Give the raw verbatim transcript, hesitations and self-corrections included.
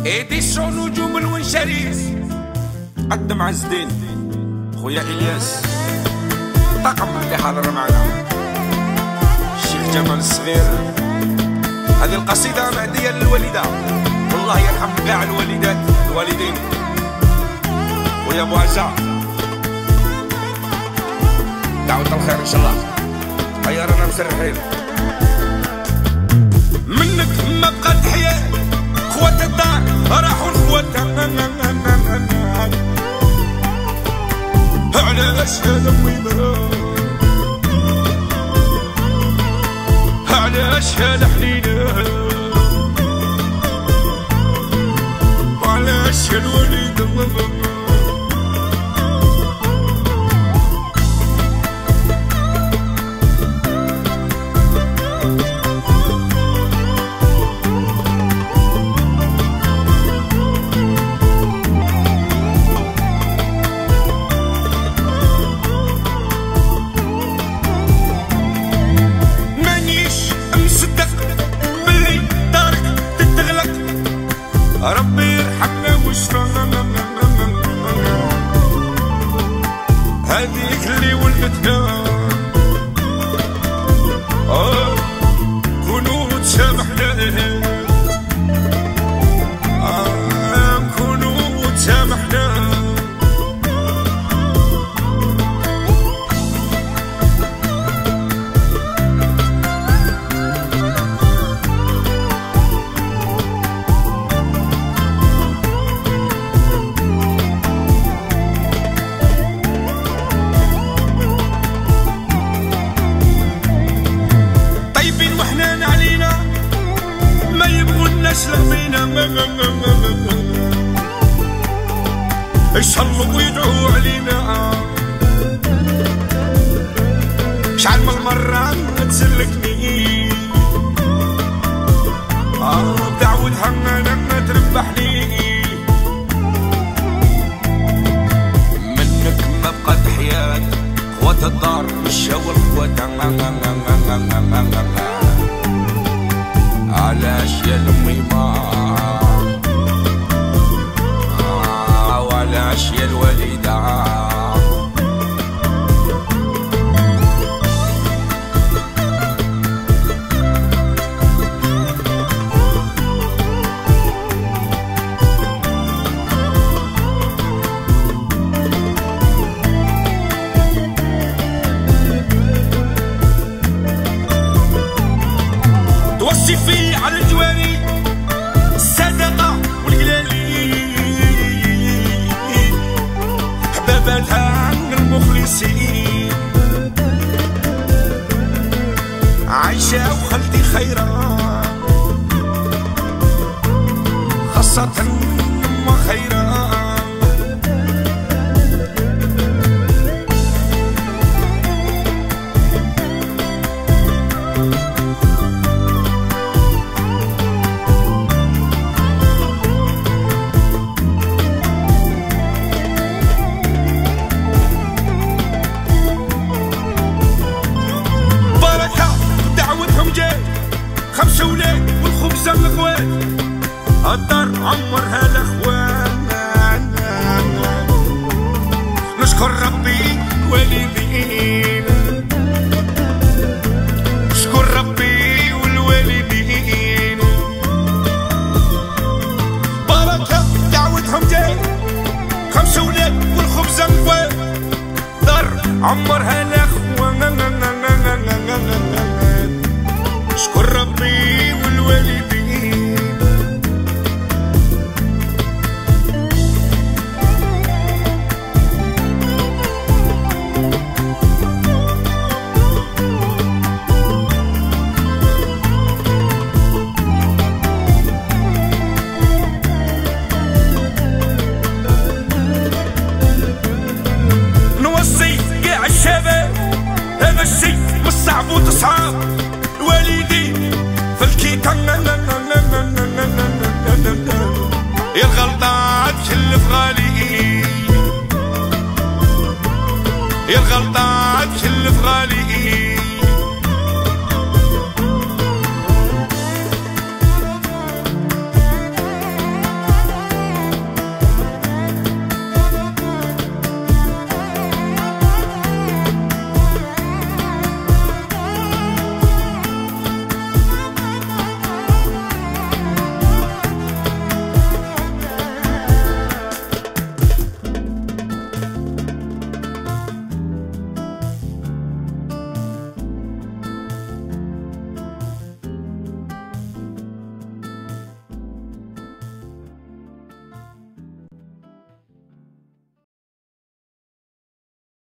إيديسون نجوم الونشاريس قدم عز الدين خويا إلياس طاقم اللي حاضر معنا الشيخ جمال الصغير. هذه القصيدة مهدية للوالدة والله يرحم كاع الوالدات الوالدين ويا ابو عزا دعوة الخير ان شاء الله. هيا رانا مسرحين منك ما بقات حياة خوات الدار راحوا الخوات علاش هذا ويمرا علاش هذا حنينة علاش الوليد ربي يرحمنا ويشفانا هذيك اللي ولدتنا آه كونوا تسامحنا آه كونوا تسامحنا يصلوا ويدعوا علينا شحال من مرة تسلكني آه بدعوتها انا تربحني منك ما بقات حياة خوات الدار مشاو الخوات علاش يا لمي ما علاش يا الوالدة توصي في على الجواري الصدقة والقلالي حباباتها المخلصين عايشة وخلتي خيرا خاصة أم خيرا خمسة ولاد والخبزة الخوات الدار عمرها الاخوان نشكر ربي والوالدين نشكر ربي والوالدين بركة دعوتهم جاي خمسة ولاد والخبزة الخوات دار عمرها الاخوان نشكر ربي والوالدين نوصي كاع الشباب هذا الشي مش صعب وتصعب والدي فالكيكة يا الغلطة تكلف غالي يا الغلطة تكلف غالي